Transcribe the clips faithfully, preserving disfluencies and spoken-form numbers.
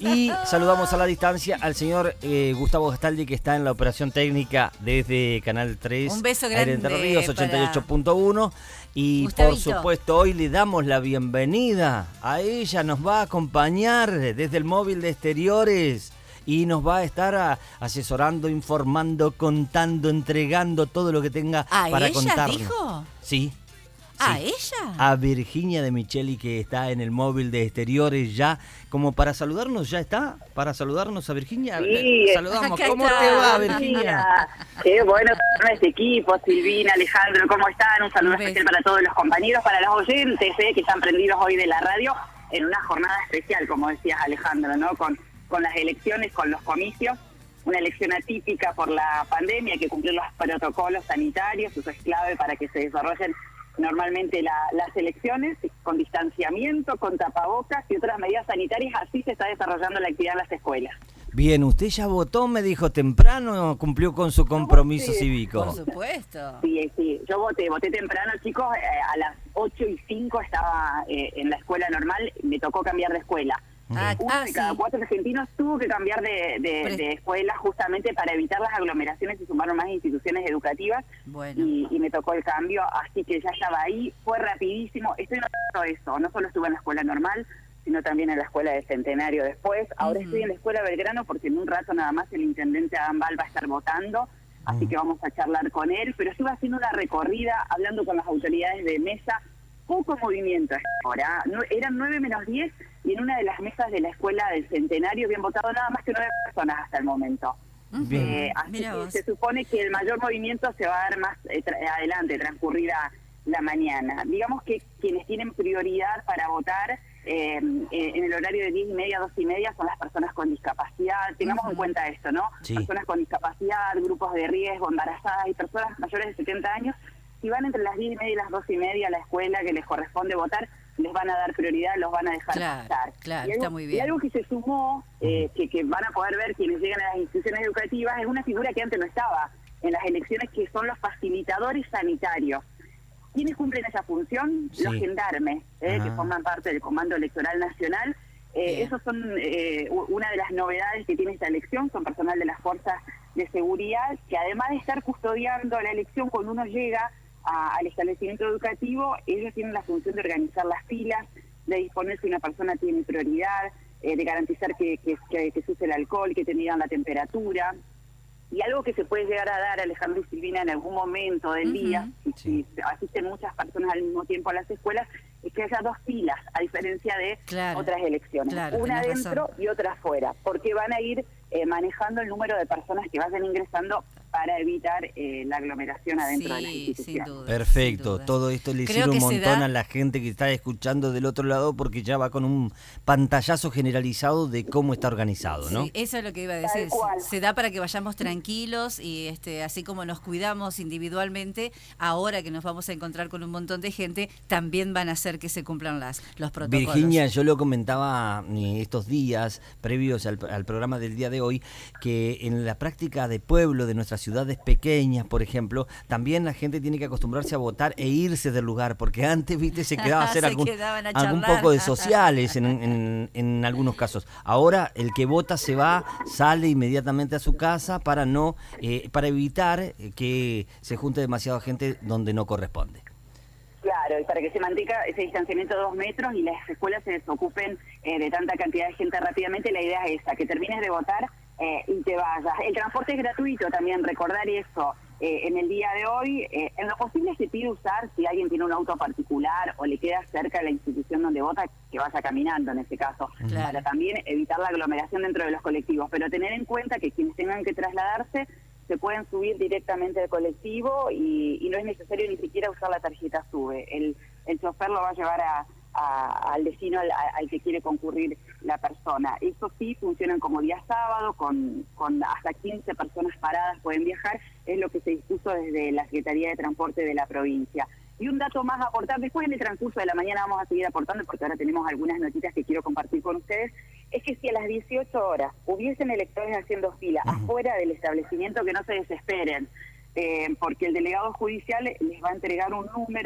Y saludamos a la distancia al señor eh, Gustavo Gastaldi, que está en la operación técnica desde Canal tres. Un beso grande. Aire Entre Ríos ochenta y ocho punto uno. Y Gustavito, por supuesto hoy le damos la bienvenida a ella. Nos va a acompañar desde el móvil de exteriores. Y nos va a estar a, asesorando, informando, contando, entregando todo lo que tenga ¿A para ella contarnos. dijo? Sí. ¿A sí. ella? A Virginia de Micheli, que está en el móvil de exteriores ya, como para saludarnos, ¿ya está? Para saludarnos a Virginia. Sí, saludamos. acá ¿Cómo está. te va, Virginia? Qué bueno estar en este equipo, Silvina, Alejandro, ¿cómo están? Un saludo Un beso. especial para todos los compañeros, para los oyentes eh, que están prendidos hoy de la radio, en una jornada especial, como decías, Alejandro, ¿no? Con, con las elecciones, con los comicios, una elección atípica por la pandemia, que cumplir los protocolos sanitarios, eso es clave para que se desarrollen normalmente la, las elecciones, con distanciamiento, con tapabocas y otras medidas sanitarias. Así se está desarrollando la actividad en las escuelas. Bien, usted ya votó, me dijo temprano, cumplió con su compromiso Sí, cívico. Por supuesto. Sí, sí, yo voté, voté temprano, chicos, eh, a las ocho y cinco estaba eh, en la escuela normal, me tocó cambiar de escuela. Ah, Uno ah, de cada sí. cuatro argentinos tuvo que cambiar de, de, Pero- de escuela justamente para evitar las aglomeraciones y sumaron más instituciones educativas. Bueno. y, y me tocó el cambio, así que ya estaba ahí, fue rapidísimo. Estoy notando eso, no solo estuve en la escuela normal, sino también en la escuela de Centenario después. Ahora Ujú. estoy en la escuela Belgrano porque en un rato nada más el intendente Adán Val va a estar votando, así que vamos a charlar con él, pero estuve haciendo una recorrida, hablando con las autoridades de mesa, poco movimiento ahora, no, eran nueve menos diez y en una de las mesas de la escuela del Centenario habían votado nada más que nueve personas hasta el momento. Bien. Eh, así Mira que vos. se supone que el mayor movimiento se va a dar más eh, tra- adelante, transcurrida la mañana. Digamos que quienes tienen prioridad para votar eh, eh, en el horario de diez y media, doce y media son las personas con discapacidad. Tengamos Ujú. en cuenta esto, ¿no? Sí. Personas con discapacidad, grupos de riesgo, embarazadas y personas mayores de setenta años. Si van entre las diez y media y las doce y media a la escuela que les corresponde votar, les van a dar prioridad, los van a dejar Claro, pasar. claro, y algo, está muy bien. Y algo que se sumó, eh, que, que van a poder ver quienes llegan a las instituciones educativas, es una figura que antes no estaba en las elecciones, que son los facilitadores sanitarios. ¿Quiénes cumplen esa función? Sí. Los gendarmes, eh, Ah. que forman parte del Comando Electoral Nacional. Eh, Bien. esos son eh, u- una de las novedades que tiene esta elección, son personal de las fuerzas de seguridad, que además de estar custodiando la elección cuando uno llega a- al establecimiento educativo, ellos tienen la función de organizar las filas, de disponer si una persona tiene prioridad, eh, de garantizar que, que, que, que se use el alcohol, que te midan la temperatura. Y algo que se puede llegar a dar, Alejandro y Silvina, en algún momento del Ujú. día, si, Sí. si asisten muchas personas al mismo tiempo a las escuelas, es que haya dos filas, a diferencia de Claro, otras elecciones. claro, Una tenés adentro razón. y otra afuera, porque van a ir eh, manejando el número de personas que vayan ingresando para evitar eh, la aglomeración adentro de las Sí, sin instituciones. duda. Perfecto, sin duda. todo esto le Creo sirve un que se montón da- a la gente que está escuchando del otro lado, porque ya va con un pantallazo generalizado de cómo está organizado, ¿no? Sí, eso es lo que iba a Tal decir. cual. Se da para que vayamos tranquilos y este, así como nos cuidamos individualmente, ahora que nos vamos a encontrar con un montón de gente, también van a hacer que se cumplan las, los protocolos. Virginia, yo lo comentaba eh, estos días previos al, al programa del día de hoy, que en la práctica de pueblo de nuestras ciudades pequeñas, por ejemplo, también la gente tiene que acostumbrarse a votar e irse del lugar, porque antes, viste, se quedaba a hacer Se algún, quedaban a algún charlar. poco de sociales en, en, en algunos casos. Ahora el que vota se va, sale inmediatamente a su casa para no, eh, para evitar eh, que se junte demasiada gente donde no corresponde. Claro, y para que se mantenga ese distanciamiento de dos metros y las escuelas se desocupen eh, de tanta cantidad de gente rápidamente, la idea es esa, que termines de votar eh, y te vayas. El transporte es gratuito también, recordar eso. Eh, en el día de hoy, eh, en lo posible se pide usar, si alguien tiene un auto particular o le queda cerca de la institución donde vota, que vaya caminando en ese caso, Claro. para también evitar la aglomeración dentro de los colectivos. Pero tener en cuenta que quienes tengan que trasladarse se pueden subir directamente al colectivo y, y no es necesario ni siquiera usar la tarjeta SUBE. El, el chofer lo va a llevar a, a, al destino al, al que quiere concurrir la persona. Eso sí, funcionan como día sábado, con, con hasta quince personas paradas pueden viajar, es lo que se dispuso desde la Secretaría de Transporte de la provincia. Y un dato más a aportar, después en el transcurso de la mañana vamos a seguir aportando, porque ahora tenemos algunas notitas que quiero compartir con ustedes, es que si a las dieciocho horas hubiesen electores haciendo fila afuera del establecimiento, que no se desesperen, eh, porque el delegado judicial les va a entregar un número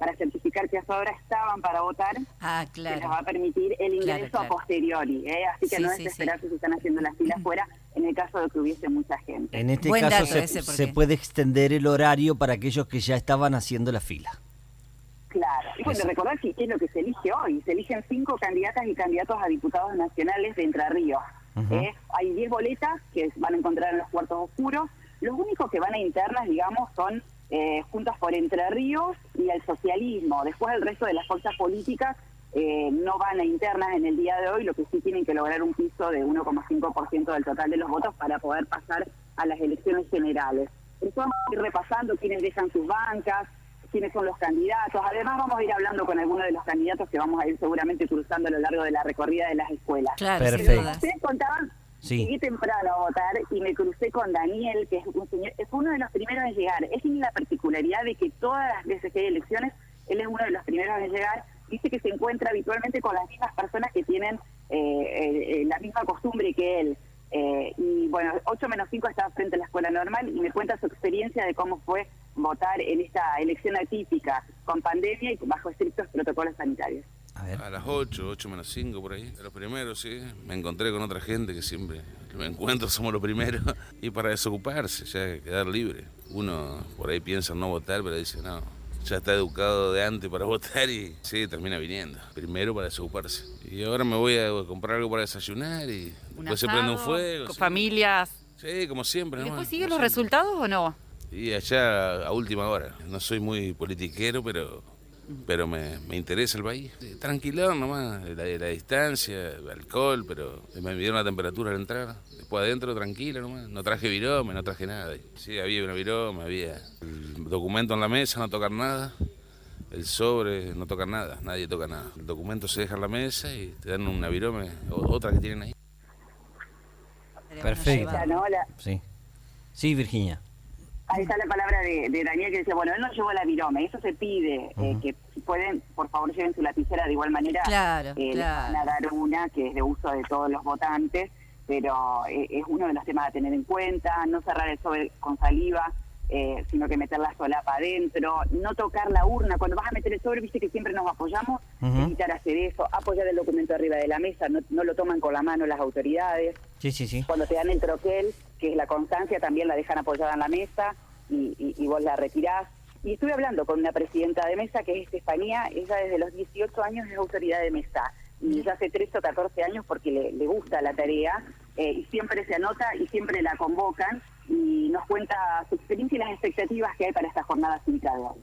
para certificar que ahora estaban para votar, ah, claro. que les va a permitir el ingreso claro, claro. a posteriori, ¿eh? Así que sí, no es sí, esperar sí. si se están haciendo las filas fuera en el caso de que hubiese mucha gente. En este Buen caso se, ese, se puede extender el horario para aquellos que ya estaban haciendo la fila. Claro, y bueno, recordar que es lo que se elige hoy, se eligen cinco candidatas y candidatos a diputados nacionales de Entre Ríos. Uh-huh. ¿eh? Hay diez boletas que van a encontrar en los cuartos oscuros, los únicos que van a internas, digamos, son eh, Juntos por Entre Ríos y el socialismo. Después el resto de las fuerzas políticas eh, no van a internas en el día de hoy, lo que sí tienen que lograr un piso de uno coma cinco por ciento del total de los votos para poder pasar a las elecciones generales. Entonces vamos a ir repasando quiénes dejan sus bancas, quiénes son los candidatos. Además vamos a ir hablando con algunos de los candidatos que vamos a ir seguramente cruzando a lo largo de la recorrida de las escuelas. Claro, perfecto. Ustedes contaban, sí. Llegué temprano a votar y me crucé con Daniel, que es un señor, es uno de los primeros en llegar. Es la particularidad de que todas las veces que hay elecciones, él es uno de los primeros en llegar. Dice que se encuentra habitualmente con las mismas personas que tienen eh, eh, la misma costumbre que él. Eh, y bueno, ocho menos cinco estaba frente a la escuela normal y me cuenta su experiencia de cómo fue votar en esta elección atípica, con pandemia y bajo estrictos protocolos sanitarios. A, ver. a las ocho, ocho menos cinco por ahí, los primeros, sí. Me encontré con otra gente que siempre me encuentro, somos los primeros. Y para desocuparse, ya quedar libre. Uno por ahí piensa en no votar, pero dice no, ya está educado de antes para votar y sí, termina viniendo. Primero para desocuparse. Y ahora me voy a comprar algo para desayunar y un después asado, se prende un fuego. Con sí. Familias. Sí, como siempre. ¿Y ¿no? después siguen como los siempre. resultados o no? Y allá a última hora. No soy muy politiquero, pero pero me, me interesa el país. Tranquilón nomás, la, la distancia, el alcohol, pero me midieron la temperatura al entrar. Después adentro tranquilo nomás, no traje virome, no traje nada. Sí, había una virome, había el documento en la mesa, no tocar nada. El sobre, no tocar nada, nadie toca nada. El documento se deja en la mesa y te dan una virome, otra que tienen ahí. Perfecto. ¿No? La... Sí. Sí, Virginia. Ahí está la palabra de, de Daniel que decía, bueno, él no llevó la virome, eso se pide, uh-huh. eh, que si pueden, por favor, lleven su lapicera de igual manera. Claro, eh, claro. Van a dar una que es de uso de todos los votantes, pero eh, es uno de los temas a tener en cuenta, no cerrar el sobre con saliva, eh, sino que meter la solapa adentro, no tocar la urna. Cuando vas a meter el sobre, viste que siempre nos apoyamos, uh-huh. evitar hacer eso, apoyar el documento arriba de la mesa, no, no lo toman con la mano las autoridades. Sí, sí, sí. Cuando te dan el troquel, que es la constancia, también la dejan apoyada en la mesa y, y, y vos la retirás. Y estuve hablando con una presidenta de mesa que es Estefanía, ella desde los dieciocho años es autoridad de mesa y ya hace trece o catorce años porque le, le gusta la tarea eh, y siempre se anota y siempre la convocan y nos cuenta su experiencia y las expectativas que hay para esta jornada cívica de hoy.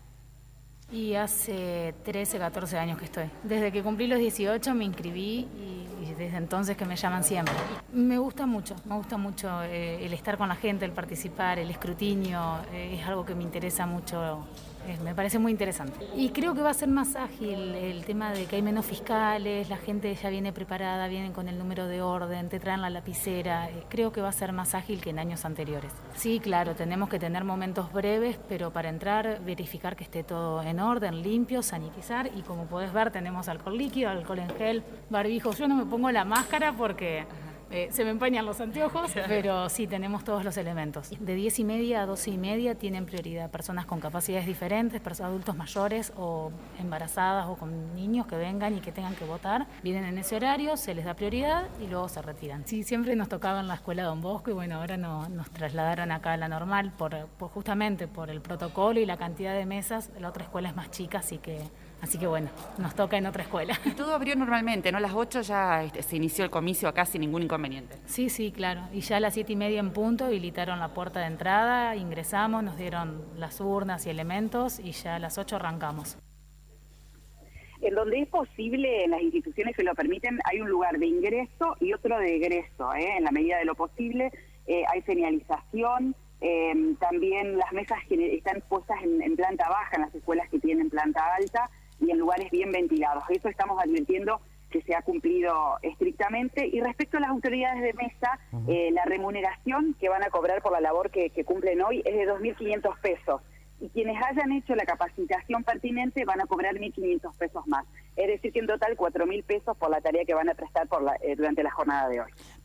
Y hace trece, catorce años que estoy. Desde que cumplí los dieciocho me inscribí y, y desde entonces que me llaman siempre. Me gusta mucho, me gusta mucho eh, el estar con la gente, el participar, el escrutinio, eh, es algo que me interesa mucho, eh, me parece muy interesante. Y creo que va a ser más ágil el tema de que hay menos fiscales, la gente ya viene preparada, vienen con el número de orden, te traen la lapicera, eh, creo que va a ser más ágil que en años anteriores. Sí, claro, tenemos que tener momentos breves, pero para entrar, verificar que esté todo en orden, limpio, sanitizar y como podés ver tenemos alcohol líquido, alcohol en gel, barbijos. Yo no me pongo la máscara porque eh, se me empañan los anteojos, pero sí tenemos todos los elementos. De diez y media a doce y media tienen prioridad personas con capacidades diferentes, personas adultos mayores o embarazadas o con niños que vengan y que tengan que votar. Vienen en ese horario, se les da prioridad y luego se retiran. Sí, siempre nos tocaba en la escuela Don Bosco y bueno, ahora no, nos trasladaron acá a la normal por, por justamente por el protocolo y la cantidad de mesas. La otra escuela es más chica, así que Así que bueno, nos toca en otra escuela. Y todo abrió normalmente, ¿no? A las ocho ya este, se inició el comicio acá sin ningún inconveniente. Sí, sí, claro. Y ya a las siete y media en punto habilitaron la puerta de entrada, ingresamos, nos dieron las urnas y elementos y ya a las ocho arrancamos. En donde es posible, en las instituciones que lo permiten, hay un lugar de ingreso y otro de egreso, ¿eh? En la medida de lo posible, eh, hay señalización. Eh, también las mesas que están puestas en, en planta baja, en las escuelas que tienen planta alta, y en lugares bien ventilados. Eso estamos advirtiendo que se ha cumplido estrictamente. Y respecto a las autoridades de mesa, uh-huh. eh, la remuneración que van a cobrar por la labor que, que cumplen hoy es de dos mil quinientos pesos. Y quienes hayan hecho la capacitación pertinente van a cobrar mil quinientos pesos más. Es decir, que en total cuatro mil pesos por la tarea que van a prestar por la, eh, durante la jornada de hoy.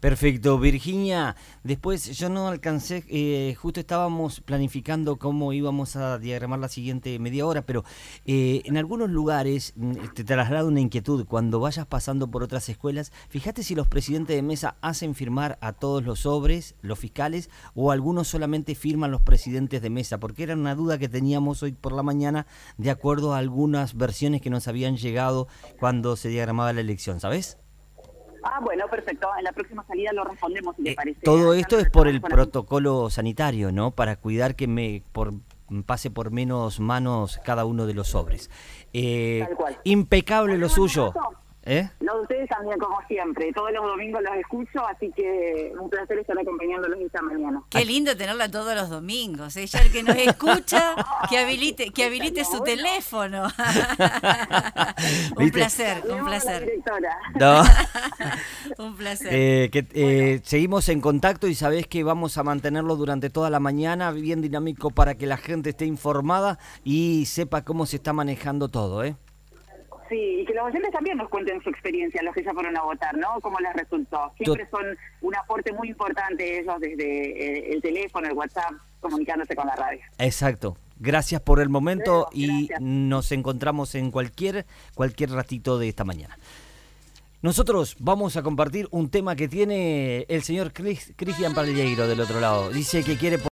Perfecto, Virginia. Después yo no alcancé, eh, justo estábamos planificando cómo íbamos a diagramar la siguiente media hora, pero eh, en algunos lugares te traslado una inquietud. Cuando vayas pasando por otras escuelas, fíjate si los presidentes de mesa hacen firmar a todos los sobres, los fiscales, o algunos solamente firman los presidentes de mesa, porque era una duda que teníamos hoy por la mañana de acuerdo a algunas versiones que nos habían llegado cuando se diagramaba la elección, ¿sabes? Ah, bueno, perfecto. En la próxima salida lo respondemos, si le Eh, parece. todo esto es por el Con- protocolo sanitario, ¿no? Para cuidar que me por, pase por menos manos cada uno de los sobres. Eh, Tal cual. impecable lo suyo. ¿Eh? Lo de ustedes también, como siempre. Todos los domingos los escucho, así que un placer estar acompañándolos esta mañana. Qué lindo tenerla todos los domingos. Ella, el que nos escucha, que habilite, que habilite su teléfono. Un ¿Viste? placer, un Tenemos a la placer. directora. No. Un placer. Eh, que, eh, seguimos en contacto y sabés que vamos a mantenerlo durante toda la mañana, bien dinámico para que la gente esté informada y sepa cómo se está manejando todo, ¿eh? Sí, y que los oyentes también nos cuenten su experiencia, los que ya fueron a votar, ¿no? ¿Cómo les resultó? Siempre son un aporte muy importante ellos desde eh, el teléfono, el WhatsApp, comunicándose con la radio. Exacto. Gracias por el momento Luego, y gracias. nos encontramos en cualquier cualquier ratito de esta mañana. Nosotros vamos a compartir un tema que tiene el señor Cris- Cristian Palleiro del otro lado. Dice que quiere